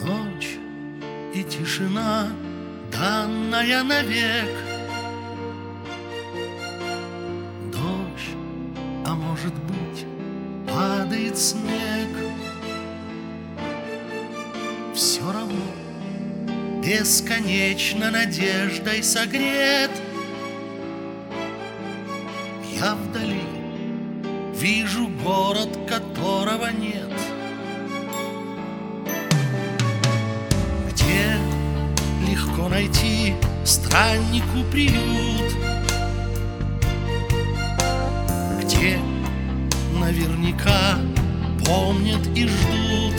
Ночь и тишина, данная навек. Дождь, а может быть, падает снег. Все равно бесконечно надеждой согрет. Я вдали вижу город, которого нет. Где легко найти страннику приют, где наверняка помнят и ждут.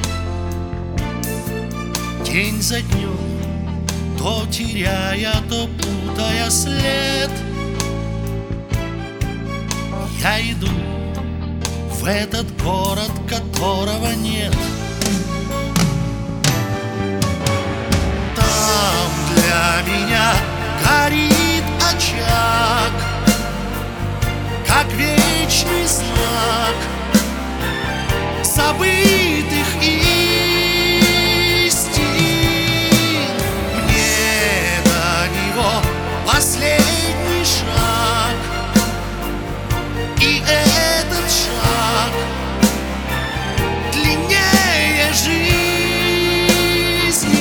День за днем, то теряя, то путая след, я иду в этот город, которого нет. Там для меня горит очаг, как вечный знак забытых истин. Мне до него последний шаг, и этот шаг длиннее жизни.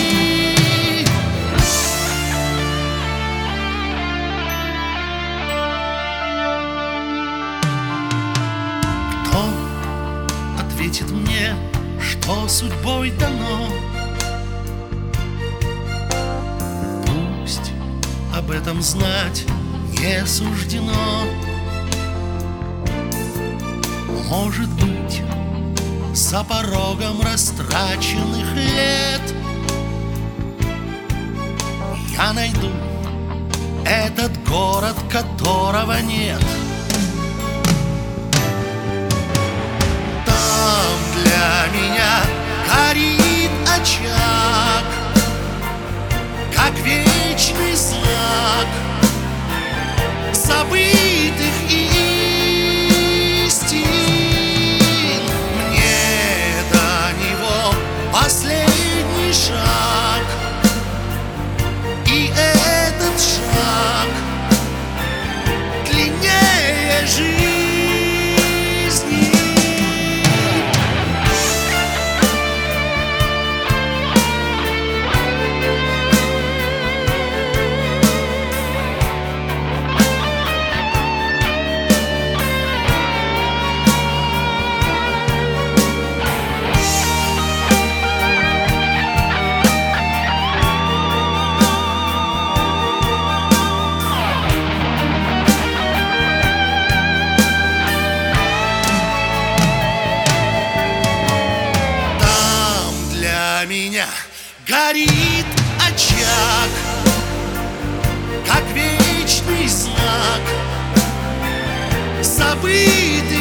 Кто ответит мне, что судьбой дано? Пусть об этом знать не суждено. Может быть, за порогом растраченных лет я найду этот город, которого нет. Там для меня горит очаг, как вечный знак забытых истин. Последний шаг, и этот шаг длиннее жизни. Меня горит очаг, как вечный знак забытый